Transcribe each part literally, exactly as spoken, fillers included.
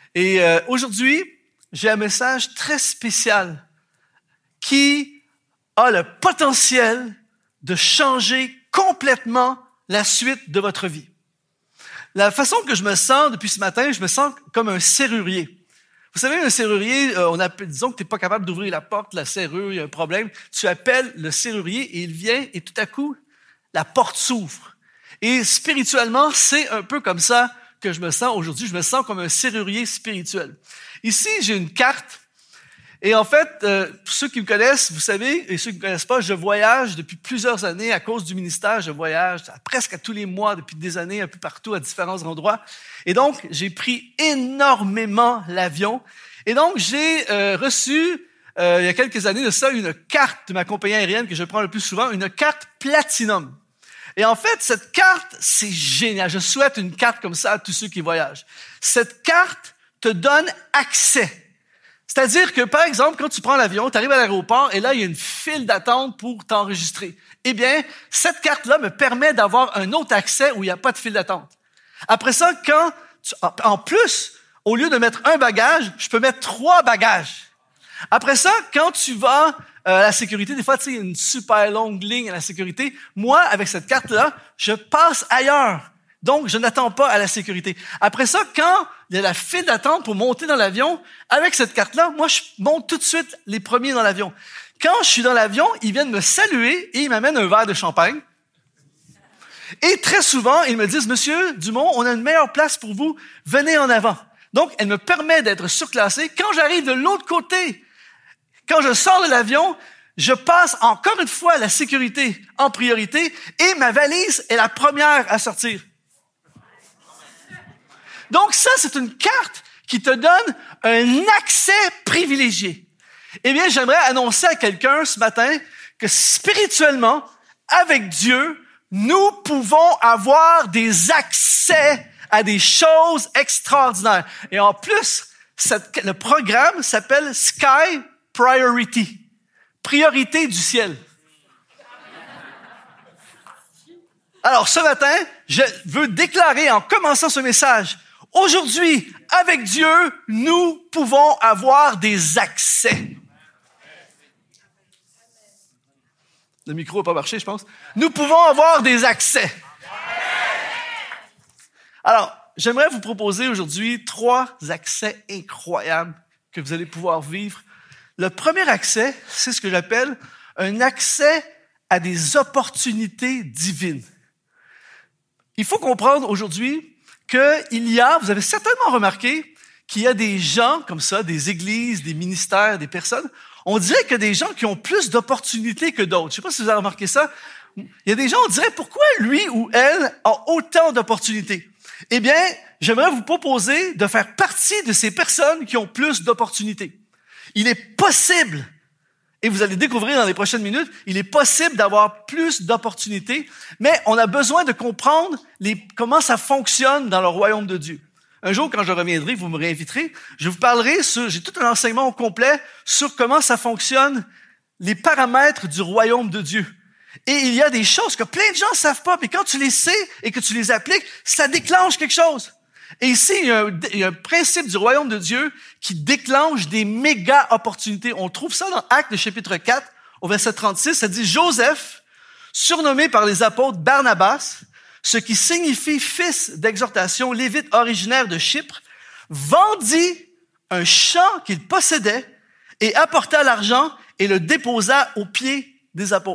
Et euh, aujourd'hui, j'ai un message très spécial qui a le potentiel de changer complètement la suite de votre vie. La façon que je me sens depuis ce matin, je me sens comme un serrurier. Vous savez, un serrurier, euh, on appelle, disons que tu n'es pas capable d'ouvrir la porte, la serrure, il y a un problème. Tu appelles le serrurier et il vient et tout à coup, la porte s'ouvre. Et spirituellement, c'est un peu comme ça que je me sens aujourd'hui. Je me sens comme un serrurier spirituel. Ici, j'ai une carte. Et en fait, euh, pour ceux qui me connaissent, vous savez, et ceux qui ne me connaissent pas, je voyage depuis plusieurs années à cause du ministère. Je voyage à, presque à tous les mois depuis des années, un peu partout, à différents endroits. Et donc, j'ai pris énormément l'avion. Et donc, j'ai euh, reçu, euh, il y a quelques années de ça, une carte de ma compagnie aérienne que je prends le plus souvent, une carte Platinum. Et en fait, cette carte, c'est génial. Je souhaite une carte comme ça à tous ceux qui voyagent. Cette carte te donne accès. C'est-à-dire que, par exemple, quand tu prends l'avion, tu arrives à l'aéroport et là, il y a une file d'attente pour t'enregistrer. Eh bien, cette carte-là me permet d'avoir un autre accès où il n'y a pas de file d'attente. Après ça, quand tu, en plus, au lieu de mettre un bagage, je peux mettre trois bagages. Après ça, quand tu vas euh, à la sécurité, des fois, tu sais, il y a une super longue ligne à la sécurité. Moi, avec cette carte-là, je passe ailleurs. Donc, je n'attends pas à la sécurité. Après ça, quand il y a la file d'attente pour monter dans l'avion, avec cette carte-là, moi, je monte tout de suite les premiers dans l'avion. Quand je suis dans l'avion, ils viennent me saluer et ils m'amènent un verre de champagne. Et très souvent, ils me disent, « Monsieur Dumont, on a une meilleure place pour vous. Venez en avant. » Donc, elle me permet d'être surclassé. Quand j'arrive de l'autre côté, quand je sors de l'avion, je passe encore une fois la sécurité en priorité et ma valise est la première à sortir. Donc ça, c'est une carte qui te donne un accès privilégié. Eh bien, j'aimerais annoncer à quelqu'un ce matin que spirituellement, avec Dieu, nous pouvons avoir des accès à des choses extraordinaires. Et en plus, cette, le programme s'appelle Sky Priority. Priorité du ciel. Alors, ce matin, je veux déclarer en commençant ce message, aujourd'hui, avec Dieu, nous pouvons avoir des accès. Le micro n'a pas marché, je pense. Nous pouvons avoir des accès. Alors, j'aimerais vous proposer aujourd'hui trois accès incroyables que vous allez pouvoir vivre. Le premier accès, c'est ce que j'appelle un accès à des opportunités divines. Il faut comprendre aujourd'hui qu'il y a, vous avez certainement remarqué qu'il y a des gens comme ça, des églises, des ministères, des personnes, on dirait qu'il y a des gens qui ont plus d'opportunités que d'autres. Je ne sais pas si vous avez remarqué ça. Il y a des gens, on dirait, pourquoi lui ou elle a autant d'opportunités? Eh bien, j'aimerais vous proposer de faire partie de ces personnes qui ont plus d'opportunités. Il est possible, et vous allez découvrir dans les prochaines minutes, il est possible d'avoir plus d'opportunités, mais on a besoin de comprendre les, comment ça fonctionne dans le royaume de Dieu. Un jour, quand je reviendrai, vous me réinviterez, je vous parlerai sur, j'ai tout un enseignement au complet sur comment ça fonctionne, les paramètres du royaume de Dieu. Et il y a des choses que plein de gens ne savent pas, mais quand tu les sais et que tu les appliques, ça déclenche quelque chose. Et ici, il y a un, il y a un principe du royaume de Dieu qui déclenche des méga opportunités. On trouve ça dans Actes, chapitre quatre, au verset trente-six. Ça dit « Joseph, surnommé par les apôtres Barnabas, ce qui signifie fils d'exhortation, lévite originaire de Chypre, vendit un champ qu'il possédait et apporta l'argent et le déposa aux pieds des apôtres. »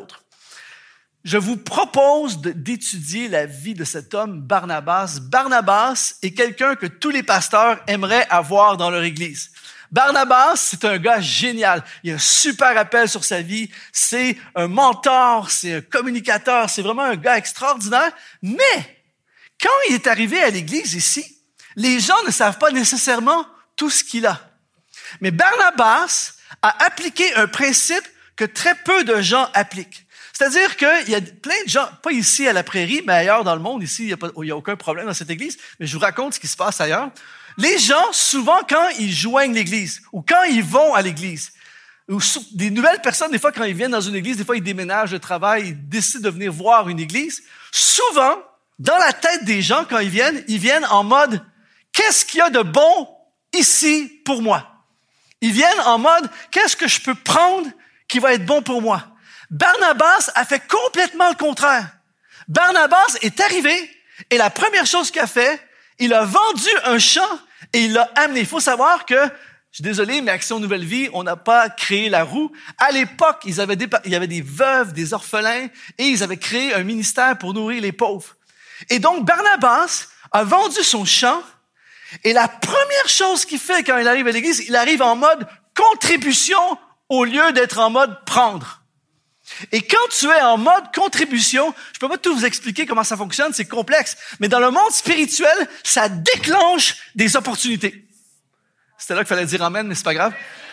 Je vous propose de, d'étudier la vie de cet homme, Barnabas. Barnabas est quelqu'un que tous les pasteurs aimeraient avoir dans leur église. Barnabas, c'est un gars génial. Il a un super appel sur sa vie. C'est un mentor, c'est un communicateur. C'est vraiment un gars extraordinaire. Mais quand il est arrivé à l'église ici, les gens ne savent pas nécessairement tout ce qu'il a. Mais Barnabas a appliqué un principe que très peu de gens appliquent. C'est-à-dire qu'il y a plein de gens, pas ici à la Prairie, mais ailleurs dans le monde, ici, il n'y a, pas, il y a aucun problème dans cette église, mais je vous raconte ce qui se passe ailleurs. Les gens, souvent, quand ils joignent l'église, ou quand ils vont à l'église, ou des nouvelles personnes, des fois, quand ils viennent dans une église, des fois, ils déménagent de travail, ils décident de venir voir une église, souvent, dans la tête des gens, quand ils viennent, ils viennent en mode, qu'est-ce qu'il y a de bon ici pour moi. Ils viennent en mode, qu'est-ce que je peux prendre qui va être bon pour moi? Barnabas a fait complètement le contraire. Barnabas est arrivé et la première chose qu'il a fait, il a vendu un champ et il l'a amené. Il faut savoir que, je suis désolé, mais Action Nouvelle Vie, on n'a pas créé la roue. À l'époque, ils avaient des, il y avait des veuves, des orphelins et ils avaient créé un ministère pour nourrir les pauvres. Et donc, Barnabas a vendu son champ et la première chose qu'il fait quand il arrive à l'église, il arrive en mode contribution au lieu d'être en mode prendre. Et quand tu es en mode contribution, je peux pas tout vous expliquer comment ça fonctionne, c'est complexe, mais dans le monde spirituel, ça déclenche des opportunités. C'était là qu'il fallait dire amen, mais c'est pas grave.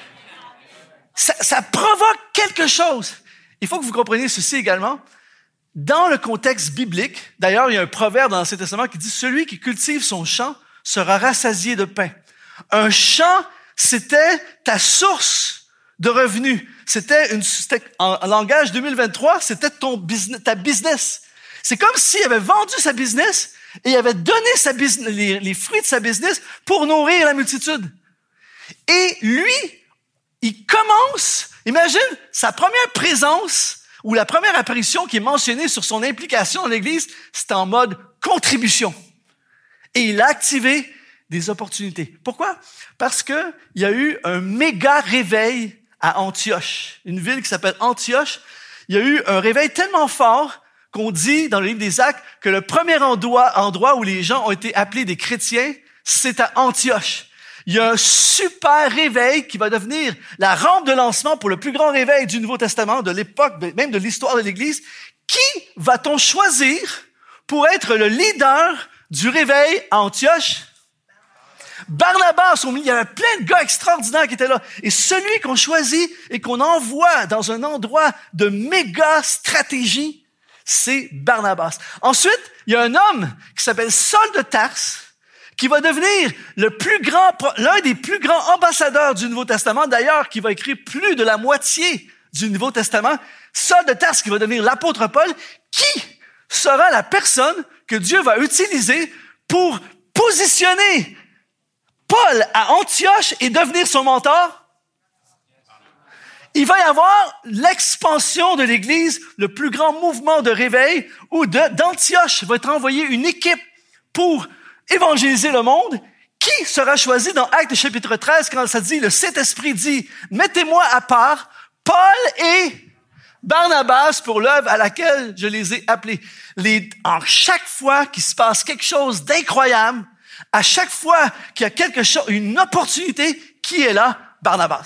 Ça, ça provoque quelque chose. Il faut que vous compreniez ceci également. Dans le contexte biblique, d'ailleurs, il y a un proverbe dans l'Ancien Testament qui dit « Celui qui cultive son champ sera rassasié de pain. » Un champ, c'était ta source de revenus. C'était une, c'était, en, en langage deux mille vingt-trois, c'était ton business, ta business. C'est comme s'il avait vendu sa business et il avait donné sa business, les, les fruits de sa business pour nourrir la multitude. Et lui, il commence, imagine, sa première présence ou la première apparition qui est mentionnée sur son implication dans l'Église, c'est en mode contribution. Et il a activé des opportunités. Pourquoi? Parce que il y a eu un méga réveil à Antioche, une ville qui s'appelle Antioche. Il y a eu un réveil tellement fort qu'on dit dans le livre des Actes que le premier endroit, endroit où les gens ont été appelés des chrétiens, c'est à Antioche. Il y a un super réveil qui va devenir la rampe de lancement pour le plus grand réveil du Nouveau Testament, de l'époque, même de l'histoire de l'Église. Qui va-t-on choisir pour être le leader du réveil à Antioche? Barnabas, il y avait plein de gars extraordinaires qui étaient là. Et celui qu'on choisit et qu'on envoie dans un endroit de méga stratégie, c'est Barnabas. Ensuite, il y a un homme qui s'appelle Saul de Tarse, qui va devenir le plus grand, l'un des plus grands ambassadeurs du Nouveau Testament, d'ailleurs, qui va écrire plus de la moitié du Nouveau Testament. Saul de Tarse, qui va devenir l'apôtre Paul, qui sera la personne que Dieu va utiliser pour positionner Paul à Antioche et devenir son mentor. Il va y avoir l'expansion de l'Église, le plus grand mouvement de réveil, où de, d'Antioche va être envoyée une équipe pour évangéliser le monde. Qui sera choisi dans Actes chapitre treize quand ça dit, le Saint-Esprit dit, mettez-moi à part Paul et Barnabas pour l'œuvre à laquelle je les ai appelés. Les, en chaque fois qu'il se passe quelque chose d'incroyable, à chaque fois qu'il y a quelque chose, une opportunité, qui est là? Barnabas.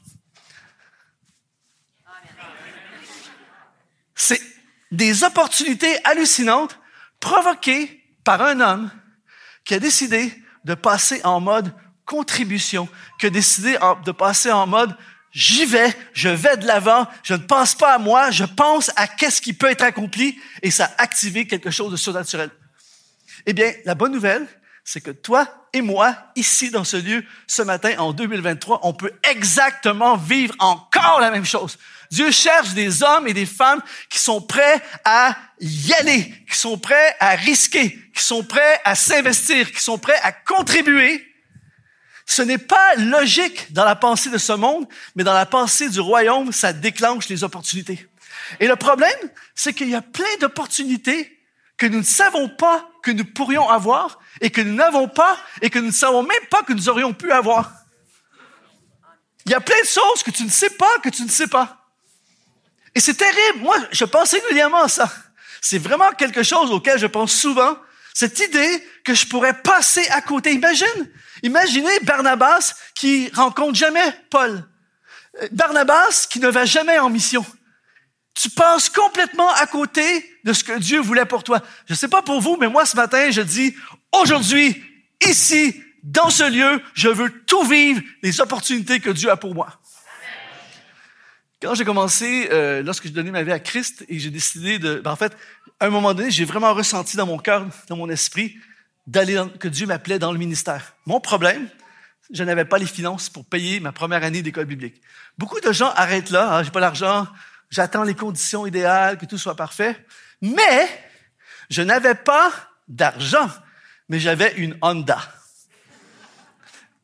C'est des opportunités hallucinantes provoquées par un homme qui a décidé de passer en mode contribution, qui a décidé de passer en mode j'y vais, je vais de l'avant, je ne pense pas à moi, je pense à qu'est-ce qui peut être accompli, et ça a activé quelque chose de surnaturel. Eh bien, la bonne nouvelle, c'est que toi et moi, ici dans ce lieu, ce matin, en deux mille vingt-trois, on peut exactement vivre encore la même chose. Dieu cherche des hommes et des femmes qui sont prêts à y aller, qui sont prêts à risquer, qui sont prêts à s'investir, qui sont prêts à contribuer. Ce n'est pas logique dans la pensée de ce monde, mais dans la pensée du royaume, ça déclenche les opportunités. Et le problème, c'est qu'il y a plein d'opportunités que nous ne savons pas que nous pourrions avoir et que nous n'avons pas et que nous ne savons même pas que nous aurions pu avoir. Il y a plein de choses que tu ne sais pas, que tu ne sais pas. Et c'est terrible. Moi, je pense régulièrement à ça. C'est vraiment quelque chose auquel je pense souvent. Cette idée que je pourrais passer à côté. Imagine, imaginez Barnabas qui rencontre jamais Paul. Barnabas qui ne va jamais en mission. Tu passes complètement à côté de ce que Dieu voulait pour toi. Je ne sais pas pour vous, mais moi, ce matin, je dis, aujourd'hui, ici, dans ce lieu, je veux tout vivre, les opportunités que Dieu a pour moi. Quand j'ai commencé, euh, lorsque j'ai donné ma vie à Christ et j'ai décidé de... Ben en fait, à un moment donné, j'ai vraiment ressenti dans mon cœur, dans mon esprit, d'aller dans, que Dieu m'appelait dans le ministère. Mon problème, je n'avais pas les finances pour payer ma première année d'école biblique. Beaucoup de gens arrêtent là, hein, j'ai pas l'argent, j'attends les conditions idéales, que tout soit parfait. Mais je n'avais pas d'argent, mais j'avais une Honda.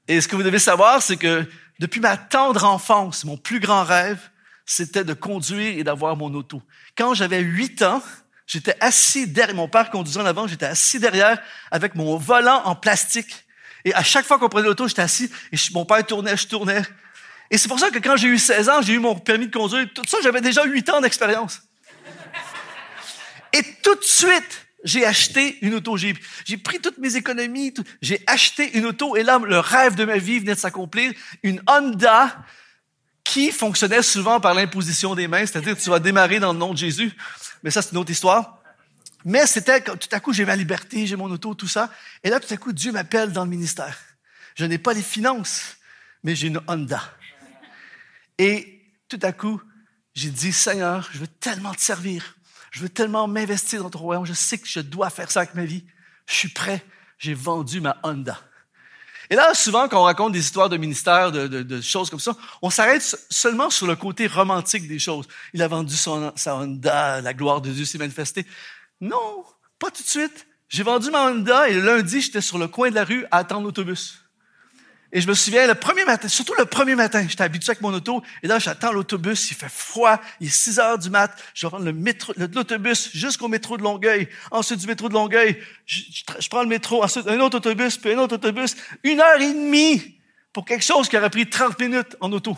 Et ce que vous devez savoir, c'est que depuis ma tendre enfance, mon plus grand rêve, c'était de conduire et d'avoir mon auto. Quand j'avais huit ans, j'étais assis derrière, mon père conduisait en avant, j'étais assis derrière avec mon volant en plastique. Et à chaque fois qu'on prenait l'auto, j'étais assis et je, mon père tournait, je tournais. Et c'est pour ça que quand j'ai eu seize ans, j'ai eu mon permis de conduire. Tout ça, j'avais déjà huit ans d'expérience. Et tout de suite, j'ai acheté une auto. J'ai, j'ai pris toutes mes économies, tout, j'ai acheté une auto. Et là, le rêve de ma vie venait de s'accomplir. Une Honda qui fonctionnait souvent par l'imposition des mains. C'est-à-dire que tu vas démarrer dans le nom de Jésus. Mais ça, c'est une autre histoire. Mais c'était, tout à coup, j'ai ma liberté, j'ai mon auto, tout ça. Et là, tout à coup, Dieu m'appelle dans le ministère. Je n'ai pas les finances, mais j'ai une Honda. Et tout à coup, j'ai dit, Seigneur, je veux tellement te servir. Je veux tellement m'investir dans ton royaume. Je sais que je dois faire ça avec ma vie. Je suis prêt. J'ai vendu ma Honda. Et là, souvent, quand on raconte des histoires de ministère, de, de, de choses comme ça, on s'arrête seulement sur le côté romantique des choses. Il a vendu son, sa Honda, la gloire de Dieu s'est manifestée. Non, pas tout de suite. J'ai vendu ma Honda et le lundi, j'étais sur le coin de la rue à attendre l'autobus. Et je me souviens, le premier matin, surtout le premier matin, j'étais habitué avec mon auto, et là, j'attends l'autobus, il fait froid, il est six heures du mat, je vais prendre le métro, l'autobus jusqu'au métro de Longueuil, ensuite du métro de Longueuil, je, je, je prends le métro, ensuite un autre autobus, puis un autre autobus, une heure et demie pour quelque chose qui aurait pris trente minutes en auto.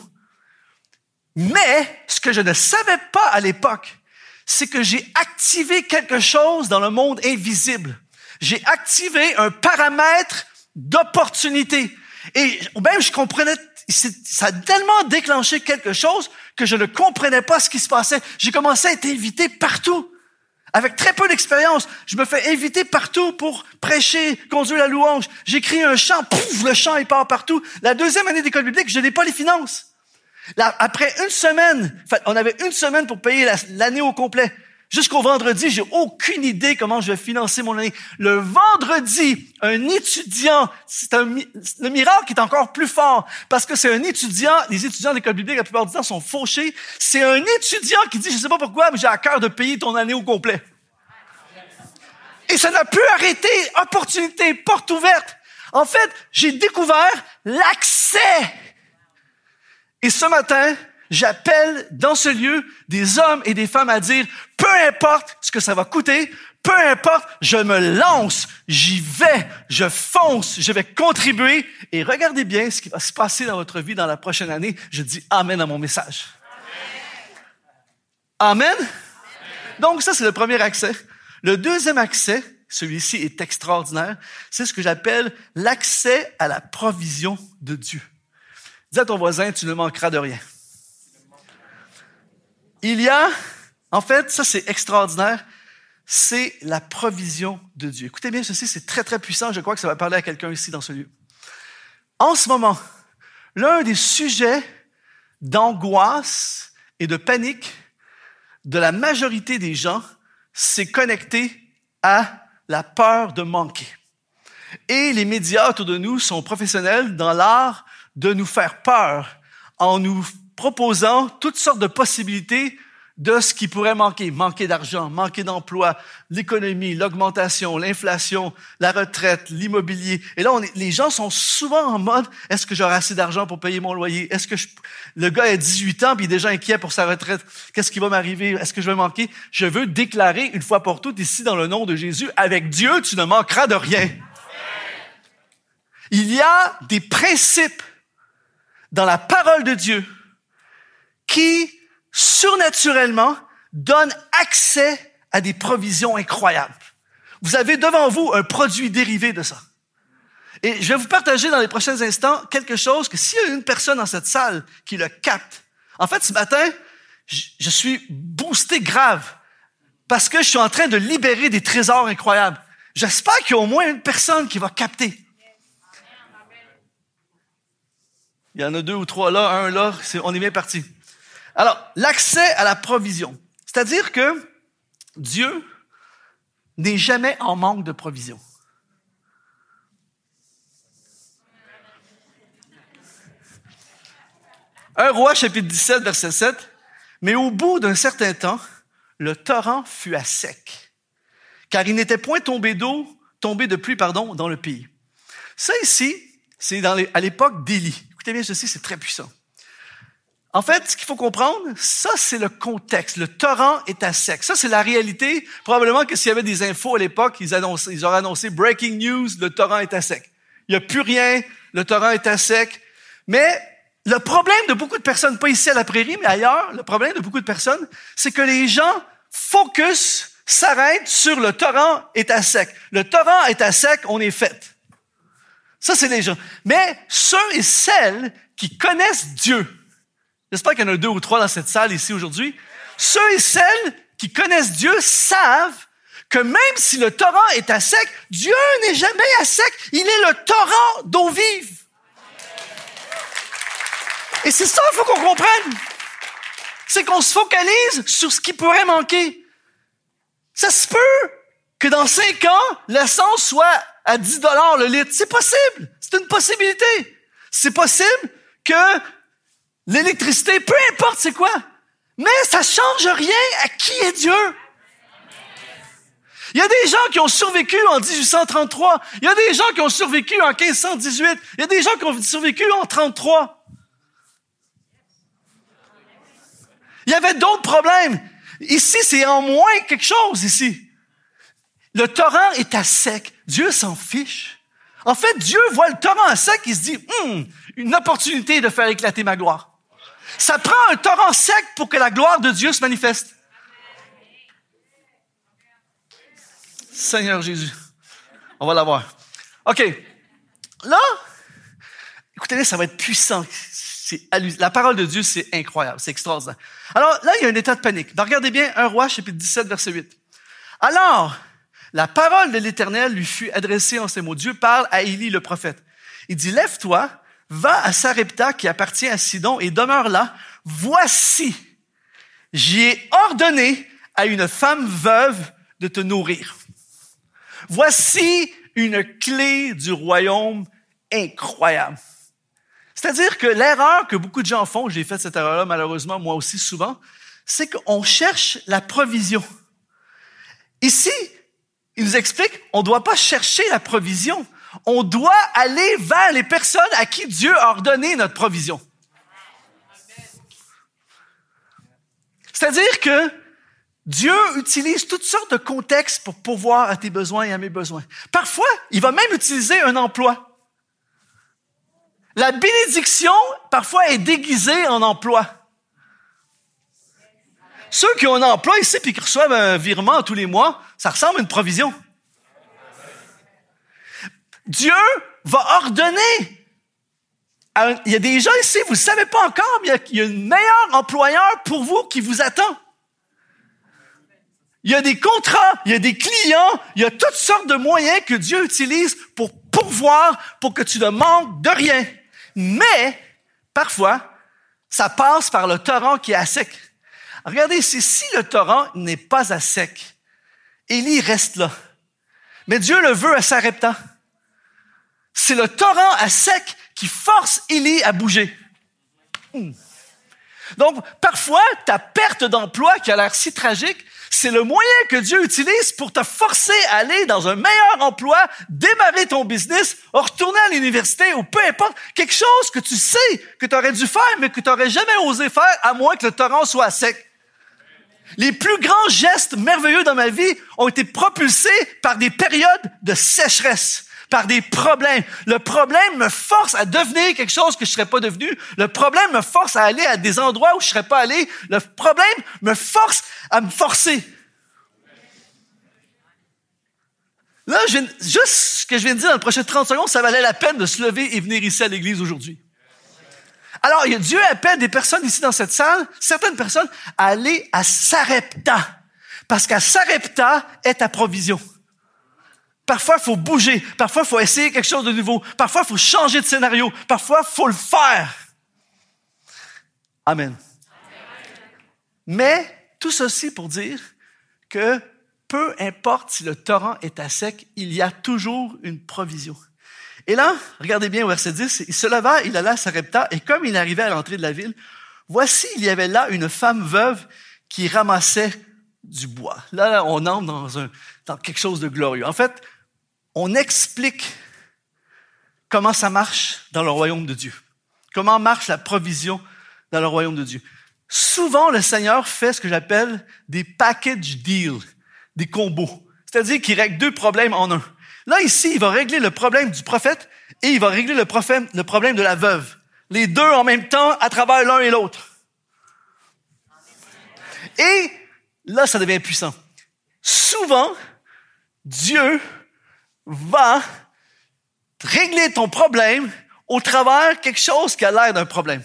Mais, ce que je ne savais pas à l'époque, c'est que j'ai activé quelque chose dans le monde invisible. J'ai activé un paramètre d'opportunité. Et même je comprenais, ça a tellement déclenché quelque chose que je ne comprenais pas ce qui se passait. J'ai commencé à être invité partout. Avec très peu d'expérience, je me fais inviter partout pour prêcher, conduire la louange. J'écris un chant, pouf, le chant il part partout. La deuxième année d'école biblique, je n'ai pas les finances. Là, après une semaine, on avait une semaine pour payer la, l'année au complet. Jusqu'au vendredi, j'ai aucune idée comment je vais financer mon année. Le vendredi, un étudiant, c'est un, le miracle est encore plus fort parce que c'est un étudiant, les étudiants d'école biblique, la plupart du temps, sont fauchés. C'est un étudiant qui dit, je sais pas pourquoi, mais j'ai à cœur de payer ton année au complet. Et ça n'a plus arrêté. Opportunité, porte ouverte. En fait, j'ai découvert l'accès. Et ce matin, j'appelle dans ce lieu des hommes et des femmes à dire, peu importe ce que ça va coûter, peu importe, je me lance, j'y vais, je fonce, je vais contribuer. Et regardez bien ce qui va se passer dans votre vie dans la prochaine année. Je dis amen à mon message. Amen. Amen. Donc ça, c'est le premier accès. Le deuxième accès, celui-ci est extraordinaire, c'est ce que j'appelle l'accès à la provision de Dieu. Dis à ton voisin, tu ne manqueras de rien. Il y a, en fait, ça c'est extraordinaire, c'est la provision de Dieu. Écoutez bien ceci, c'est très très puissant, je crois que ça va parler à quelqu'un ici dans ce lieu. En ce moment, l'un des sujets d'angoisse et de panique de la majorité des gens, c'est connecté à la peur de manquer. Et les médias autour de nous sont professionnels dans l'art de nous faire peur en nous proposant toutes sortes de possibilités de ce qui pourrait manquer. Manquer d'argent, manquer d'emploi, l'économie, l'augmentation, l'inflation, la retraite, l'immobilier. Et là, on est, les gens sont souvent en mode, est-ce que j'aurai assez d'argent pour payer mon loyer? Est-ce que je, le gars a dix-huit ans puis il est déjà inquiet pour sa retraite? Qu'est-ce qui va m'arriver? Est-ce que je vais manquer? Je veux déclarer une fois pour toutes ici dans le nom de Jésus, avec Dieu, tu ne manqueras de rien. Il y a des principes dans la parole de Dieu qui, surnaturellement, donnent accès à des provisions incroyables. Vous avez devant vous un produit dérivé de ça. Et je vais vous partager dans les prochains instants quelque chose que s'il y a une personne dans cette salle qui le capte, en fait, ce matin, je suis boosté grave parce que je suis en train de libérer des trésors incroyables. J'espère qu'il y a au moins une personne qui va capter. Il y en a deux ou trois là, un là, c'est, on est bien parti. Alors, l'accès à la provision. C'est-à-dire que Dieu n'est jamais en manque de provision. un Roi, chapitre dix-sept, verset sept. Mais au bout d'un certain temps, le torrent fut à sec, car il n'était point tombé d'eau, tombé de pluie, pardon, dans le pays. Ça ici, C'est dans les, à l'époque d'Élie. Écoutez bien ceci, c'est très puissant. En fait, ce qu'il faut comprendre, ça, c'est le contexte. Le torrent est à sec. Ça, c'est la réalité. Probablement que s'il y avait des infos à l'époque, ils, annonçaient, ils auraient annoncé « Breaking news, le torrent est à sec ». Il n'y a plus rien, le torrent est à sec. Mais le problème de beaucoup de personnes, pas ici à la Prairie, mais ailleurs, le problème de beaucoup de personnes, c'est que les gens focus, s'arrêtent sur le torrent est à sec. Le torrent est à sec, on est fait. Ça, c'est les gens. Mais ceux et celles qui connaissent Dieu, j'espère qu'il y en a deux ou trois dans cette salle ici aujourd'hui, ceux et celles qui connaissent Dieu savent que même si le torrent est à sec, Dieu n'est jamais à sec. Il est le torrent d'eau vive. Et c'est ça qu'il faut qu'on comprenne. C'est qu'on se focalise sur ce qui pourrait manquer. Ça se peut que dans cinq ans, l'essence soit à dix dollars le litre. C'est possible. C'est une possibilité. C'est possible que l'électricité, peu importe c'est quoi, mais ça change rien à qui est Dieu. Il y a des gens qui ont survécu en dix-huit cent trente-trois. Il y a des gens qui ont survécu en quinze cent dix-huit. Il y a des gens qui ont survécu en trente-trois. Il y avait d'autres problèmes. Ici, c'est en moins quelque chose, ici. Le torrent est à sec. Dieu s'en fiche. En fait, Dieu voit le torrent à sec, il se dit, hum, une opportunité de faire éclater ma gloire. Ça prend un torrent sec pour que la gloire de Dieu se manifeste. Seigneur Jésus. On va l'avoir. OK. Là, écoutez, ça va être puissant. C'est halluc- La parole de Dieu, c'est incroyable. C'est extraordinaire. Alors, là, il y a un état de panique. Donc, regardez bien, un roi, chapitre dix-sept, verset huit. Alors, la parole de l'Éternel lui fut adressée en ces mots. Dieu parle à Élie, le prophète. Il dit, lève-toi, va à Sarepta, qui appartient à Sidon, et demeure là. Voici, j'y ai ordonné à une femme veuve de te nourrir. Voici une clé du royaume incroyable. C'est-à-dire que l'erreur que beaucoup de gens font, j'ai fait cette erreur-là malheureusement moi aussi souvent, c'est qu'on cherche la provision. Ici, il nous explique, on ne doit pas chercher la provision. On doit aller vers les personnes à qui Dieu a ordonné notre provision. C'est-à-dire que Dieu utilise toutes sortes de contextes pour pourvoir à tes besoins et à mes besoins. Parfois, il va même utiliser un emploi. La bénédiction, parfois, est déguisée en emploi. Ceux qui ont un emploi ici et qui reçoivent un virement tous les mois, ça ressemble à une provision. Dieu va ordonner. À, il y a des gens ici, vous ne savez pas encore, mais il y a, il y a un meilleur employeur pour vous qui vous attend. Il y a des contrats, il y a des clients, il y a toutes sortes de moyens que Dieu utilise pour pourvoir, pour que tu ne manques de rien. Mais, parfois, ça passe par le torrent qui est à sec. Regardez ici, si le torrent n'est pas à sec, Élie reste là. Mais Dieu le veut à Sarepta. C'est le torrent à sec qui force Élie à bouger. Hmm. Donc, parfois, ta perte d'emploi qui a l'air si tragique, c'est le moyen que Dieu utilise pour te forcer à aller dans un meilleur emploi, démarrer ton business, retourner à l'université ou peu importe, quelque chose que tu sais que tu aurais dû faire, mais que tu n'aurais jamais osé faire, à moins que le torrent soit à sec. Les plus grands gestes merveilleux dans ma vie ont été propulsés par des périodes de sécheresse, par des problèmes. Le problème me force à devenir quelque chose que je ne serais pas devenu. Le problème me force à aller à des endroits où je ne serais pas allé. Le problème me force à me forcer. Là, je viens, juste ce que je viens de dire dans les prochaines trente secondes, ça valait la peine de se lever et venir ici à l'église aujourd'hui. Alors, il y a Dieu appelle des personnes ici dans cette salle, certaines personnes, à aller à Sarepta. Parce qu'à Sarepta est ta provision. Parfois, il faut bouger. Parfois, il faut essayer quelque chose de nouveau. Parfois, il faut changer de scénario. Parfois, il faut le faire. Amen. Mais, tout ceci pour dire que peu importe si le torrent est à sec, il y a toujours une provision. Et là, regardez bien au verset dix, il se leva, il alla à Sarepta, et comme il arrivait à l'entrée de la ville, voici, il y avait là une femme veuve qui ramassait du bois. Là, là on entre dans, un, dans quelque chose de glorieux. En fait, on explique comment ça marche dans le royaume de Dieu. Comment marche la provision dans le royaume de Dieu. Souvent, le Seigneur fait ce que j'appelle des package deals, des combos. C'est-à-dire qu'il règle deux problèmes en un. Là, ici, il va régler le problème du prophète et il va régler le problème, le problème de la veuve. Les deux en même temps, à travers l'un et l'autre. Et là, ça devient puissant. Souvent, Dieu va régler ton problème au travers quelque chose qui a l'air d'un problème.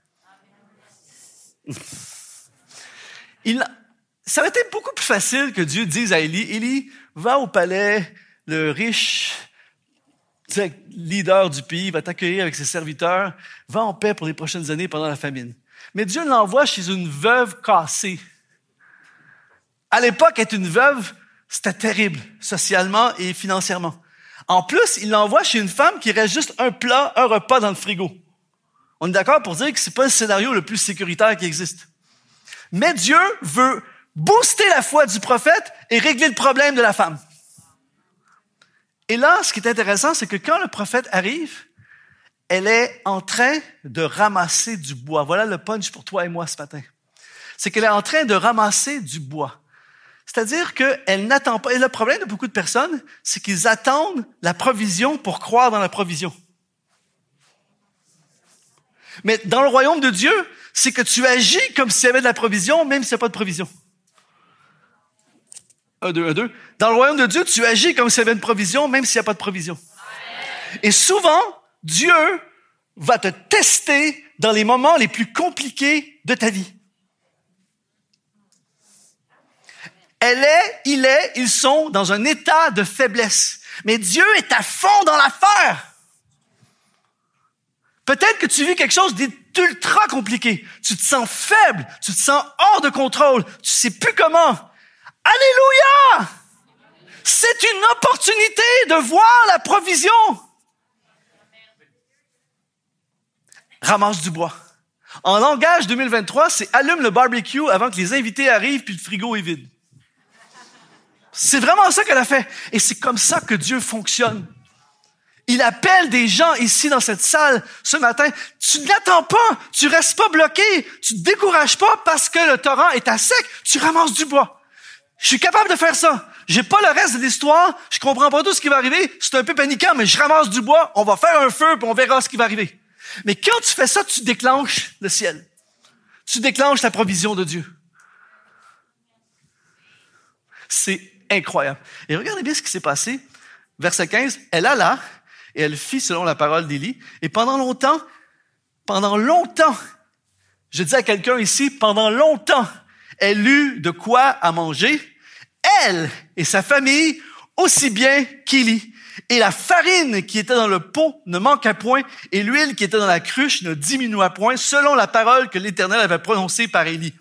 Il, ça aurait été beaucoup plus facile que Dieu dise à Élie, Élie, va au palais, le riche leader du pays va t'accueillir avec ses serviteurs, va en paix pour les prochaines années pendant la famine. Mais Dieu l'envoie chez une veuve cassée. À l'époque, être une veuve, c'était terrible, socialement et financièrement. En plus, il l'envoie chez une femme qui reste juste un plat, un repas dans le frigo. On est d'accord pour dire que c'est pas le scénario le plus sécuritaire qui existe. Mais Dieu veut booster la foi du prophète et régler le problème de la femme. Et là, ce qui est intéressant, c'est que quand le prophète arrive, elle est en train de ramasser du bois. Voilà le punch pour toi et moi ce matin. C'est qu'elle est en train de ramasser du bois. C'est-à-dire qu'elle n'attend pas. Et le problème de beaucoup de personnes, c'est qu'ils attendent la provision pour croire dans la provision. Mais dans le royaume de Dieu, c'est que tu agis comme s'il y avait de la provision, même s'il n'y a pas de provision. Un, deux, un, deux. Dans le royaume de Dieu, tu agis comme s'il y avait une provision, même s'il n'y a pas de provision. Et souvent, Dieu va te tester dans les moments les plus compliqués de ta vie. Elle est, il est, ils sont dans un état de faiblesse. Mais Dieu est à fond dans l'affaire. Peut-être que tu vis quelque chose d'ultra compliqué. Tu te sens faible, tu te sens hors de contrôle, tu sais plus comment. Alléluia! C'est une opportunité de voir la provision. Ramasse du bois. En langage deux mille vingt-trois, c'est allume le barbecue avant que les invités arrivent puis le frigo est vide. C'est vraiment ça qu'elle a fait. Et c'est comme ça que Dieu fonctionne. Il appelle des gens ici dans cette salle ce matin. Tu n'attends pas, tu restes pas bloqué, tu te décourages pas parce que le torrent est à sec, tu ramasses du bois. Je suis capable de faire ça. J'ai pas le reste de l'histoire, je comprends pas tout ce qui va arriver, c'est un peu paniquant, mais je ramasse du bois, on va faire un feu puis on verra ce qui va arriver. Mais quand tu fais ça, tu déclenches le ciel. Tu déclenches la provision de Dieu. C'est incroyable. Et regardez bien ce qui s'est passé. Verset quinze, elle alla et elle fit selon la parole d'Élie. Et pendant longtemps, pendant longtemps, je dis à quelqu'un ici, pendant longtemps, elle eut de quoi à manger, elle et sa famille, aussi bien qu'Élie. Et la farine qui était dans le pot ne manqua point, et l'huile qui était dans la cruche ne diminua point, selon la parole que l'Éternel avait prononcée par Élie.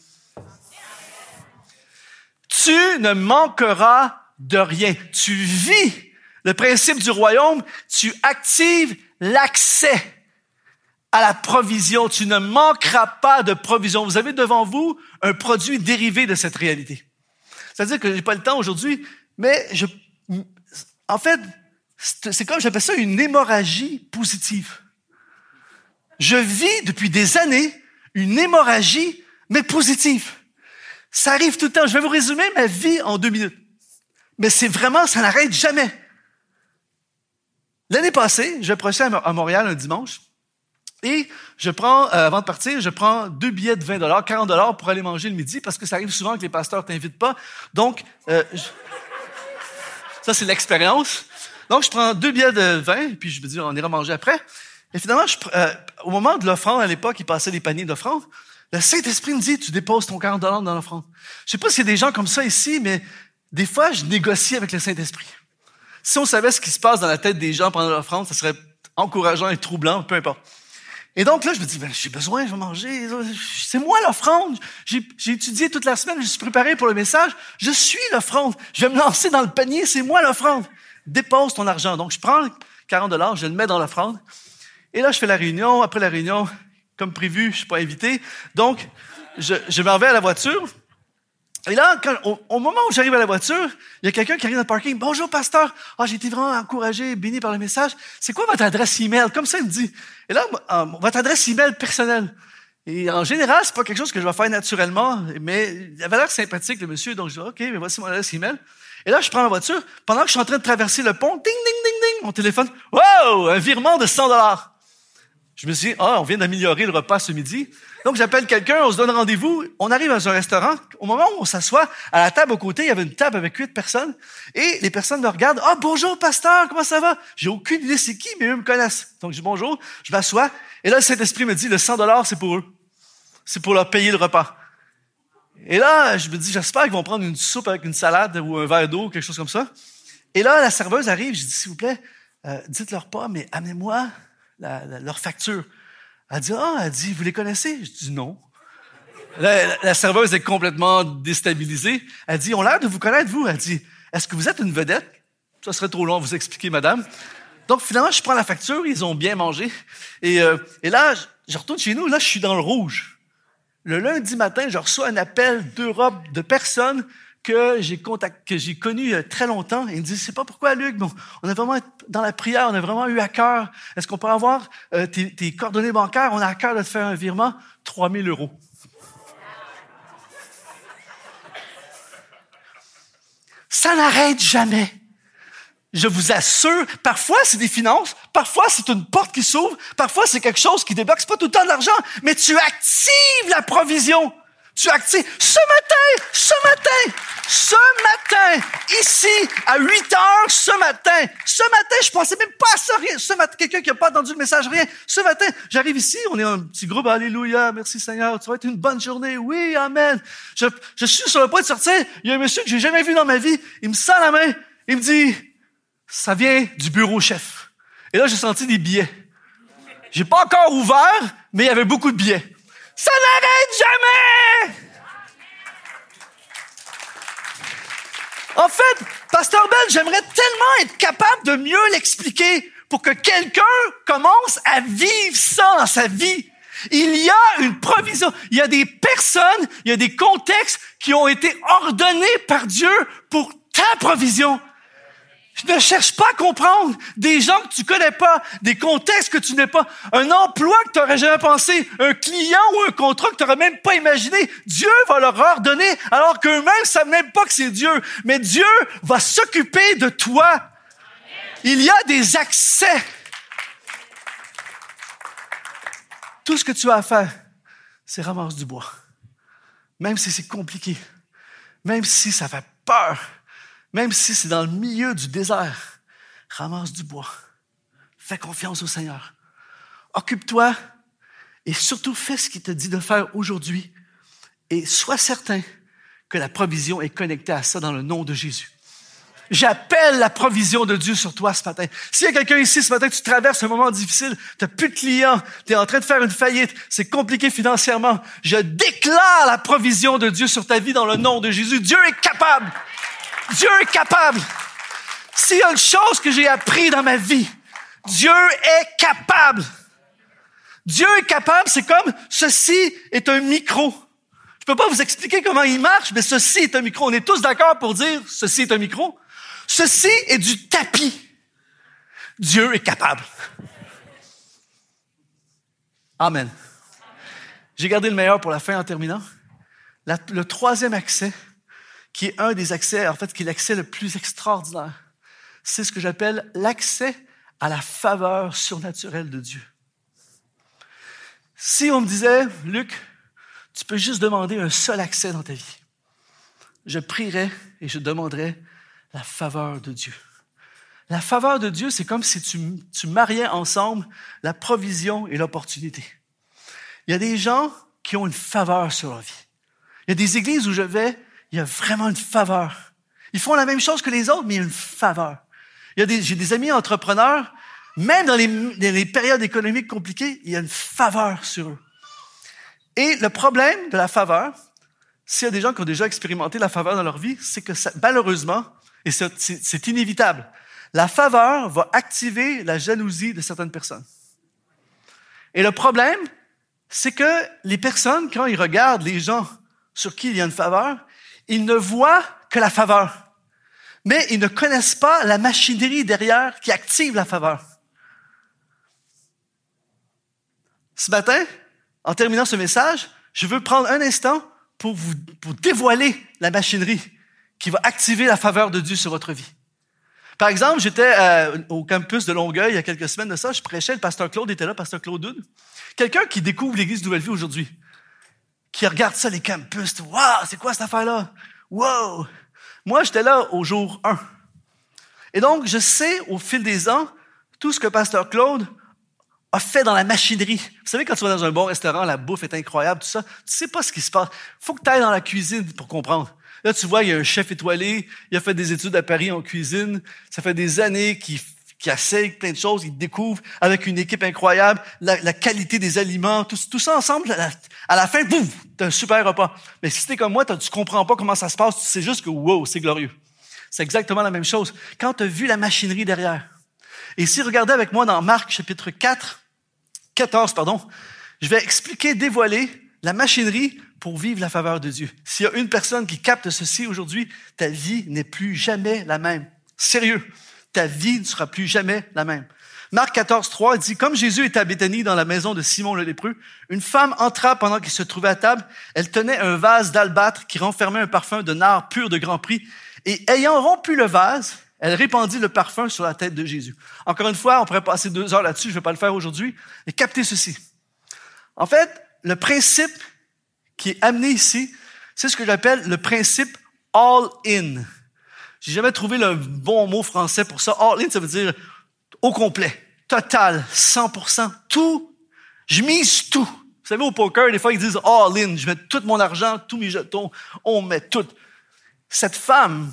Tu ne manqueras de rien. Tu vis le principe du royaume, tu actives l'accès à la provision. Tu ne manqueras pas de provision. Vous avez devant vous un produit dérivé de cette réalité. C'est-à-dire que j'ai pas le temps aujourd'hui, mais je, en fait, c'est comme j'appelle ça une hémorragie positive. Je vis depuis des années une hémorragie, mais positive. Ça arrive tout le temps. Je vais vous résumer ma vie en deux minutes. Mais c'est vraiment, ça n'arrête jamais. L'année passée, je prêchais à Montréal un dimanche et je prends, euh, avant de partir, je prends deux billets de vingt dollars, quarante dollars pour aller manger le midi parce que ça arrive souvent que les pasteurs t'invitent pas. Donc, euh, je... ça c'est l'expérience. Donc, je prends deux billets de vingt puis je me dis, on ira manger après. Et finalement, je, euh, au moment de l'offrande, à l'époque, il passait des paniers d'offrande. Le Saint-Esprit me dit, tu déposes ton quarante dollars dans l'offrande. Je sais pas s'il y a des gens comme ça ici, mais des fois, je négocie avec le Saint-Esprit. Si on savait ce qui se passe dans la tête des gens pendant l'offrande, ça serait encourageant et troublant, peu importe. Et donc là, je me dis, ben, j'ai besoin, je vais manger. C'est moi l'offrande. J'ai, j'ai étudié toute la semaine, je suis préparé pour le message. Je suis l'offrande. Je vais me lancer dans le panier, c'est moi l'offrande. Dépose ton argent. Donc, je prends quarante dollars, je le mets dans l'offrande. Et là, je fais la réunion. Après la réunion, comme prévu, je suis pas invité. Donc, je, je m'en vais à la voiture. Et là, quand, au, au moment où j'arrive à la voiture, il y a quelqu'un qui arrive dans le parking. « Bonjour, pasteur. Ah, j'ai été vraiment encouragé, béni par le message. C'est quoi votre adresse email? » Comme ça, il me dit. Et là, euh, votre adresse email personnelle. Et en général, c'est pas quelque chose que je vais faire naturellement, mais il avait l'air sympathique, le monsieur. Donc, je dis, OK, mais voici mon adresse email. Et là, je prends ma voiture. Pendant que je suis en train de traverser le pont, ding, ding, ding, ding, mon téléphone. Wow! Un virement de cent dollars. Je me suis dit, ah, on vient d'améliorer le repas ce midi. Donc, j'appelle quelqu'un, on se donne rendez-vous. On arrive dans un restaurant. Au moment où on s'assoit, à la table au côté, il y avait une table avec huit personnes. Et les personnes me regardent. Ah, bonjour, pasteur, comment ça va? J'ai aucune idée c'est qui, mais eux me connaissent. Donc, je dis bonjour, je m'assois. Et là, le Saint-Esprit me dit, le cent dollars, c'est pour eux. C'est pour leur payer le repas. Et là, je me dis, j'espère qu'ils vont prendre une soupe avec une salade ou un verre d'eau, quelque chose comme ça. Et là, la serveuse arrive. Je dis, s'il vous plaît, euh, dites-leur pas, mais amenez-moi la, la, leur facture. Elle dit, ah, elle dit, vous les connaissez? Je dis, non. La, la, la serveuse est complètement déstabilisée. Elle dit, on a l'air de vous connaître, vous. Elle dit, est-ce que vous êtes une vedette? Ça serait trop long à vous expliquer, madame. Donc, finalement, je prends la facture. Ils ont bien mangé. Et, euh, et là, je, je retourne chez nous. Là, je suis dans le rouge. Le lundi matin, je reçois un appel d'Europe de personnes que j'ai contact, que j'ai connues très longtemps. Et ils me disent, c'est pas pourquoi, Luc, bon, on a vraiment, dans la prière, on a vraiment eu à cœur. Est-ce qu'on peut avoir euh, tes, tes coordonnées bancaires? On a à cœur de te faire un virement, trois mille euros. Ça n'arrête jamais. Je vous assure, parfois c'est des finances, parfois c'est une porte qui s'ouvre, parfois c'est quelque chose qui débloque. C'est pas tout le temps de l'argent, mais tu actives la provision. Tu actives. Ce matin, ce matin, ce matin, ici, à huit heures, ce matin, ce matin, je pensais même pas à ça, rien. Ce matin, quelqu'un qui n'a pas entendu le message, rien. Ce matin, j'arrive ici, on est un petit groupe, alléluia, merci Seigneur, ça va être une bonne journée, oui, amen. Je, je suis sur le point de sortir, il y a un monsieur que j'ai jamais vu dans ma vie, il me sent la main, il me dit, ça vient du bureau chef. Et là, j'ai senti des billets. J'ai pas encore ouvert, mais il y avait beaucoup de billets. Ça n'arrête jamais! En fait, Pasteur Bell, j'aimerais tellement être capable de mieux l'expliquer pour que quelqu'un commence à vivre ça dans sa vie. Il y a une provision. Il y a des personnes, il y a des contextes qui ont été ordonnés par Dieu pour ta provision. Je ne cherche pas à comprendre des gens que tu connais pas, des contextes que tu n'es pas, un emploi que tu n'aurais jamais pensé, un client ou un contrat que tu n'aurais même pas imaginé. Dieu va leur ordonner alors qu'eux-mêmes ne savent même pas que c'est Dieu. Mais Dieu va s'occuper de toi. Il y a des accès. Tout ce que tu as à faire, c'est ramasser du bois. Même si c'est compliqué, même si ça fait peur, même si c'est dans le milieu du désert, ramasse du bois. Fais confiance au Seigneur. Occupe-toi et surtout fais ce qu'il te dit de faire aujourd'hui. Et sois certain que la provision est connectée à ça dans le nom de Jésus. J'appelle la provision de Dieu sur toi ce matin. S'il y a quelqu'un ici ce matin, tu traverses un moment difficile, tu n'as plus de clients, tu es en train de faire une faillite, c'est compliqué financièrement, je déclare la provision de Dieu sur ta vie dans le nom de Jésus. Dieu est capable. Dieu est capable. S'il y a une chose que j'ai appris dans ma vie, Dieu est capable. Dieu est capable, c'est comme ceci est un micro. Je peux pas vous expliquer comment il marche, mais ceci est un micro. On est tous d'accord pour dire ceci est un micro. Ceci est du tapis. Dieu est capable. Amen. J'ai gardé le meilleur pour la fin en terminant. La, le troisième accès, qui est un des accès, en fait, qui est l'accès le plus extraordinaire. C'est ce que j'appelle l'accès à la faveur surnaturelle de Dieu. Si on me disait, Luc, tu peux juste demander un seul accès dans ta vie, je prierais et je demanderais la faveur de Dieu. La faveur de Dieu, c'est comme si tu, tu mariais ensemble la provision et l'opportunité. Il y a des gens qui ont une faveur sur leur vie. Il y a des églises où je vais, il y a vraiment une faveur. Ils font la même chose que les autres, mais il y a une faveur. Il y a des, j'ai des amis entrepreneurs, même dans les, dans les périodes économiques compliquées, il y a une faveur sur eux. Et le problème de la faveur, s'il y a des gens qui ont déjà expérimenté la faveur dans leur vie, c'est que ça, malheureusement, et c'est, c'est, c'est inévitable, la faveur va activer la jalousie de certaines personnes. Et le problème, c'est que les personnes, quand ils regardent les gens sur qui il y a une faveur, Ils ne voient que la faveur, mais ils ne connaissent pas la machinerie derrière qui active la faveur. Ce matin, en terminant ce message, je veux prendre un instant pour vous pour dévoiler la machinerie qui va activer la faveur de Dieu sur votre vie. Par exemple, j'étais euh, au campus de Longueuil il y a quelques semaines de ça, je prêchais, le pasteur Claude était là, pasteur Claude Houd. Quelqu'un qui découvre l'Église Nouvelle Vie aujourd'hui, qui regarde ça, les campus, « Wow, c'est quoi cette affaire-là? Wow! » Moi, j'étais là au jour un. Et donc, je sais, au fil des ans, tout ce que pasteur Claude a fait dans la machinerie. Vous savez, quand tu vas dans un bon restaurant, la bouffe est incroyable, tout ça, tu sais pas ce qui se passe. Faut que tu ailles dans la cuisine pour comprendre. Là, tu vois, il y a un chef étoilé, il a fait des études à Paris en cuisine, ça fait des années qu'il qui essaye plein de choses, il découvre avec une équipe incroyable la, la qualité des aliments, tout, tout ça ensemble, à la, à la fin, boum, t'as un super repas. Mais si t'es comme moi, tu comprends pas comment ça se passe, tu sais juste que wow, c'est glorieux. C'est exactement la même chose. Quand tu as vu la machinerie derrière. Et si regardez avec moi dans Marc chapitre quatre, quatorze, pardon, je vais expliquer, dévoiler la machinerie pour vivre la faveur de Dieu. S'il y a une personne qui capte ceci aujourd'hui, ta vie n'est plus jamais la même. Sérieux. Ta vie ne sera plus jamais la même. Marc quatorze, trois dit, « Comme Jésus était à Béthanie dans la maison de Simon le lépreux, une femme entra pendant qu'il se trouvait à table. Elle tenait un vase d'albâtre qui renfermait un parfum de nard pur de grand prix. Et ayant rompu le vase, elle répandit le parfum sur la tête de Jésus. » Encore une fois, on pourrait passer deux heures là-dessus, je ne vais pas le faire aujourd'hui, mais captez ceci. En fait, le principe qui est amené ici, c'est ce que j'appelle le principe « all-in ». J'ai jamais trouvé le bon mot français pour ça. All in, ça veut dire au complet, total, cent pour cent, tout. Je mise tout. Vous savez, au poker, des fois, ils disent all in. Je mets tout mon argent, tous mes jetons, on met tout. Cette femme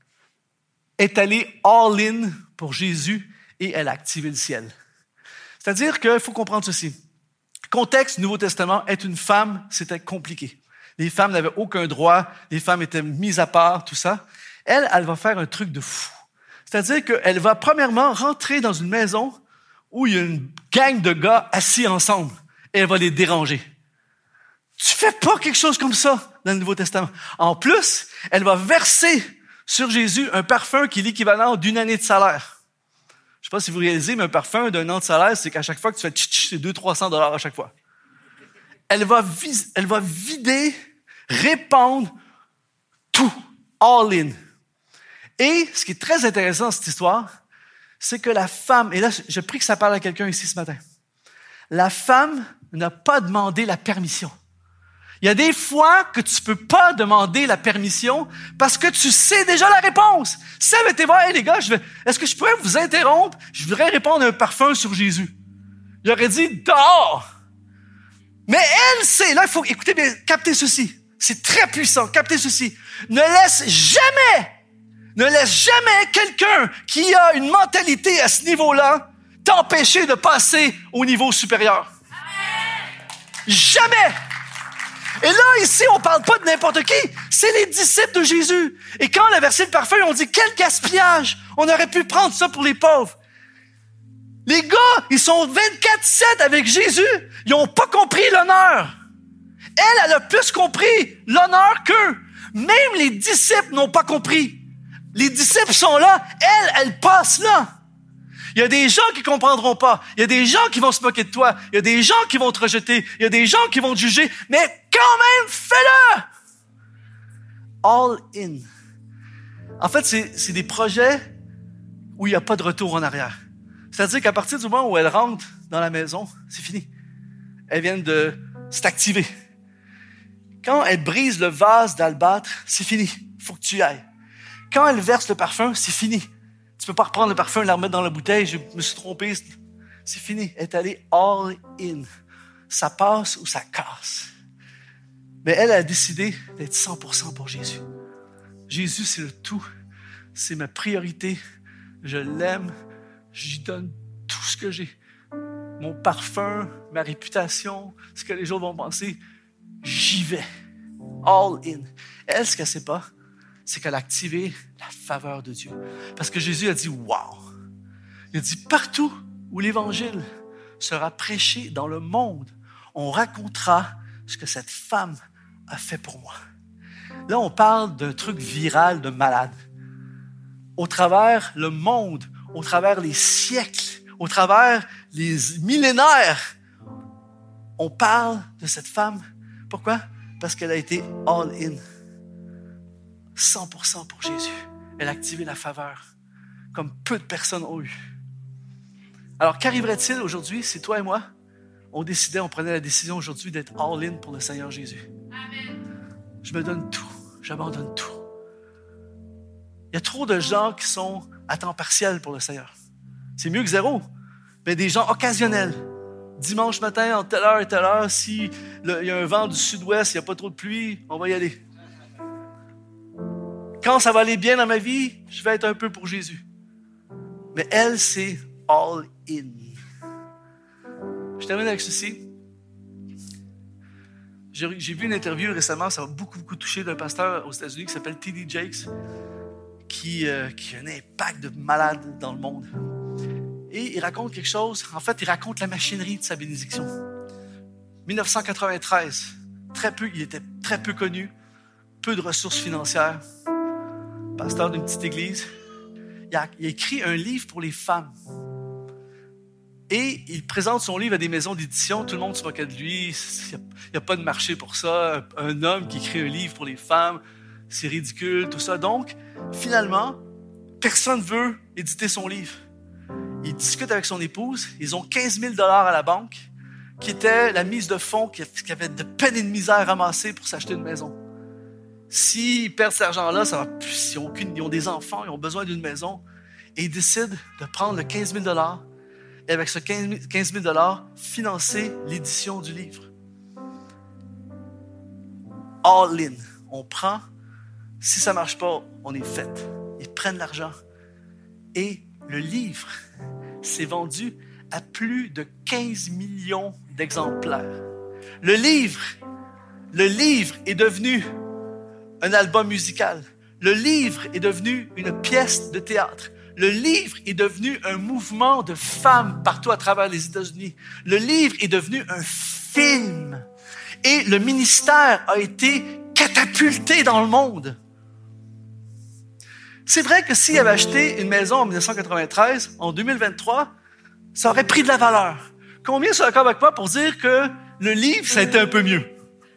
est allée all in pour Jésus et elle a activé le ciel. C'est-à-dire qu'il faut comprendre ceci. Contexte Nouveau Testament, être une femme, c'était compliqué. Les femmes n'avaient aucun droit, les femmes étaient mises à part, tout ça. Elle, elle va faire un truc de fou. C'est-à-dire qu'elle va premièrement rentrer dans une maison où il y a une gang de gars assis ensemble et elle va les déranger. Tu fais pas quelque chose comme ça dans le Nouveau Testament. En plus, elle va verser sur Jésus un parfum qui est l'équivalent d'une année de salaire. Je sais pas si vous réalisez, mais un parfum d'un an de salaire, c'est qu'à chaque fois que tu fais tch-tch, c'est deux cents à trois cents dollars à chaque fois. Elle va, vis- elle va vider, répandre tout, all in. Et ce qui est très intéressant dans cette histoire, c'est que la femme, et là, je prie que ça parle à quelqu'un ici ce matin, la femme n'a pas demandé la permission. Il y a des fois que tu peux pas demander la permission parce que tu sais déjà la réponse. Si elle était voir, hey les gars, je vais, est-ce que je pourrais vous interrompre? Je voudrais répandre un parfum sur Jésus. Il aurait dit, dehors! Mais elle sait, là, il faut, écoutez bien, captez ceci. C'est très puissant, captez ceci. Ne laisse jamais Ne laisse jamais quelqu'un qui a une mentalité à ce niveau-là t'empêcher de passer au niveau supérieur. Jamais! Et là, ici, on parle pas de n'importe qui. C'est les disciples de Jésus. Et quand on a versé le parfum, on dit, quel gaspillage! On aurait pu prendre ça pour les pauvres. Les gars, ils sont vingt-quatre sept avec Jésus. Ils ont pas compris l'honneur. Elle, elle a plus compris l'honneur qu'eux. Même les disciples n'ont pas compris. Les disciples sont là, elle, elle passe là. Il y a des gens qui comprendront pas. Il y a des gens qui vont se moquer de toi. Il y a des gens qui vont te rejeter. Il y a des gens qui vont te juger. Mais quand même, fais-le! All in. En fait, c'est, c'est des projets où il n'y a pas de retour en arrière. C'est-à-dire qu'à partir du moment où elle rentre dans la maison, c'est fini. Elle vient de s'activer. Quand elle brise le vase d'albâtre, c'est fini. Il faut que tu y ailles. Quand elle verse le parfum, c'est fini. Tu peux pas reprendre le parfum et la remettre dans la bouteille. Je me suis trompé. C'est fini. Elle est allée all in. Ça passe ou ça casse. Mais elle a décidé d'être cent pour cent pour Jésus. Jésus, c'est le tout. C'est ma priorité. Je l'aime. J'y donne tout ce que j'ai. Mon parfum, ma réputation, ce que les gens vont penser. J'y vais. All in. Elle, ce qu'elle ne sait pas, c'est qu'elle a activé la faveur de Dieu. Parce que Jésus a dit, wow! Il a dit, partout où l'Évangile sera prêché dans le monde, on racontera ce que cette femme a fait pour moi. Là, on parle d'un truc viral de malade. Au travers le monde, au travers les siècles, au travers les millénaires, on parle de cette femme. Pourquoi? Parce qu'elle a été all-in. cent pour cent pour Jésus. Elle a activé la faveur, comme peu de personnes ont eu. Alors, qu'arriverait-il aujourd'hui si toi et moi, on décidait, on prenait la décision aujourd'hui d'être all-in pour le Seigneur Jésus? Amen. Je me donne tout. J'abandonne tout. Il y a trop de gens qui sont à temps partiel pour le Seigneur. C'est mieux que zéro. Mais des gens occasionnels. Dimanche matin, entre telle heure et telle heure, s'il y a un vent du sud-ouest, il n'y a pas trop de pluie, on va y aller. Quand ça va aller bien dans ma vie, je vais être un peu pour Jésus. Mais elle, c'est all in. Je termine avec ceci. J'ai, j'ai vu une interview récemment, ça m'a beaucoup, beaucoup touché, d'un pasteur aux États-Unis qui s'appelle T D Jakes, qui, euh, qui a un impact de malade dans le monde. Et il raconte quelque chose. En fait, il raconte la machinerie de sa bénédiction. dix-neuf cent quatre-vingt-treize, très peu, il était très peu connu, peu de ressources financières. Pasteur d'une petite église. Il a, il a écrit un livre pour les femmes. Et il présente son livre à des maisons d'édition. Tout le monde se moquait de lui. Il n'y a, a pas de marché pour ça. Un homme qui écrit un livre pour les femmes, c'est ridicule, tout ça. Donc, finalement, personne ne veut éditer son livre. Il discute avec son épouse. Ils ont quinze mille dollars à la banque, qui était la mise de fonds qui avait de peine et de misère ramassée pour s'acheter une maison. S'ils perdent cet argent-là, ça va plus, ils, ont aucune, ils ont des enfants, ils ont besoin d'une maison. Et ils décident de prendre le quinze mille dollars et avec ce quinze mille dollars, financer l'édition du livre. All in. On prend. Si ça ne marche pas, on est fait. Ils prennent l'argent. Et le livre s'est vendu à plus de quinze millions d'exemplaires. Le livre, le livre est devenu un album musical. Le livre est devenu une pièce de théâtre. Le livre est devenu un mouvement de femmes partout à travers les États-Unis. Le livre est devenu un film. Et le ministère a été catapulté dans le monde. C'est vrai que s'il avait acheté une maison en dix-neuf cent quatre-vingt-treize, en deux mille vingt-trois, ça aurait pris de la valeur. Combien sont d'accord avec moi pour dire que le livre, ça a été un peu mieux?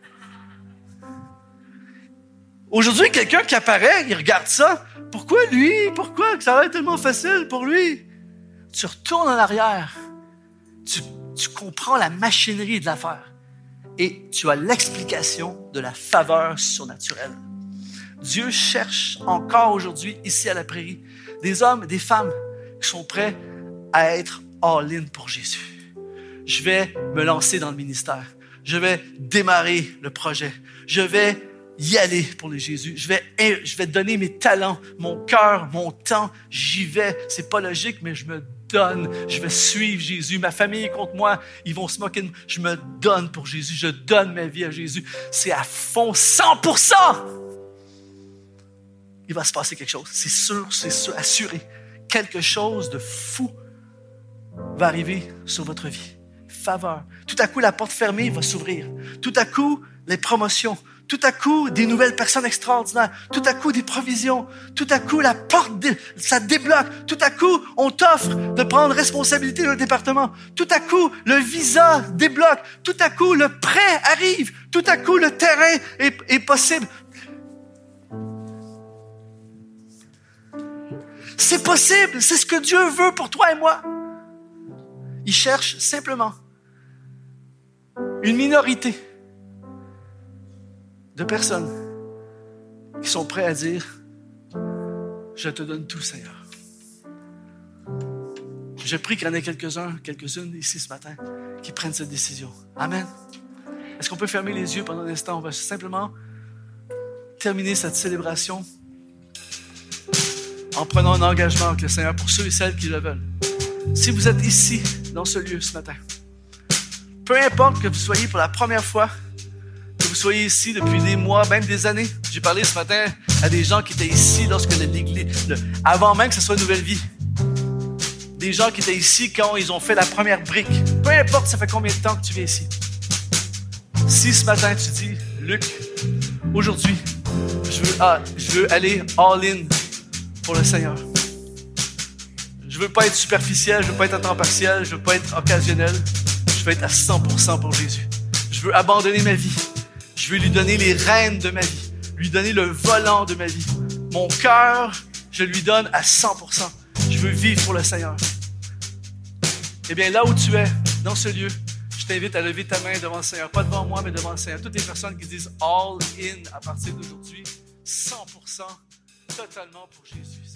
Aujourd'hui, quelqu'un qui apparaît, il regarde ça. Pourquoi lui? Pourquoi que ça va être tellement facile pour lui? Tu retournes en arrière. Tu, tu comprends la machinerie de l'affaire. Et tu as l'explication de la faveur surnaturelle. Dieu cherche encore aujourd'hui, ici à la prairie, des hommes, des femmes qui sont prêts à être all-in pour Jésus. Je vais me lancer dans le ministère. Je vais démarrer le projet. Je vais y aller pour le Jésus. Je vais, je vais donner mes talents, mon cœur, mon temps. J'y vais. C'est pas logique, mais je me donne. Je vais suivre Jésus. Ma famille est contre moi. Ils vont se moquer de moi. Je me donne pour Jésus. Je donne ma vie à Jésus. C'est à fond, cent pour cent. Il va se passer quelque chose. C'est sûr, c'est sûr, assuré. Quelque chose de fou va arriver sur votre vie. Faveur. Tout à coup, la porte fermée va s'ouvrir. Tout à coup, les promotions. Tout à coup, des nouvelles personnes extraordinaires. Tout à coup, des provisions. Tout à coup, la porte, dé- ça débloque. Tout à coup, on t'offre de prendre responsabilité dans le département. Tout à coup, le visa débloque. Tout à coup, le prêt arrive. Tout à coup, le terrain est, est possible. C'est possible. C'est ce que Dieu veut pour toi et moi. Il cherche simplement une minorité de personnes qui sont prêts à dire « Je te donne tout, Seigneur. » Je prie qu'il y en ait quelques-uns, quelques-unes ici ce matin qui prennent cette décision. Amen. Est-ce qu'on peut fermer les yeux pendant un instant? On va simplement terminer cette célébration en prenant un engagement avec le Seigneur pour ceux et celles qui le veulent. Si vous êtes ici, dans ce lieu ce matin, peu importe que vous soyez pour la première fois, que vous soyez ici depuis des mois, même des années. J'ai parlé ce matin à des gens qui étaient ici lorsque l'église, le, avant même que ce soit une nouvelle vie. Des gens qui étaient ici quand ils ont fait la première brique. Peu importe ça fait combien de temps que tu viens ici. Si ce matin tu dis, Luc, aujourd'hui, Je veux, ah, je veux aller all-in pour le Seigneur. Je veux pas être superficiel, je veux pas être à temps partiel, je veux pas être occasionnel. Je veux être à cent pour cent pour Jésus. Je veux abandonner ma vie. Je veux lui donner les rênes de ma vie, lui donner le volant de ma vie. Mon cœur, je lui donne à cent pour cent. Je veux vivre pour le Seigneur. Eh bien, là où tu es, dans ce lieu, je t'invite à lever ta main devant le Seigneur. Pas devant moi, mais devant le Seigneur. Toutes les personnes qui disent all in à partir d'aujourd'hui, cent pour cent, totalement pour Jésus.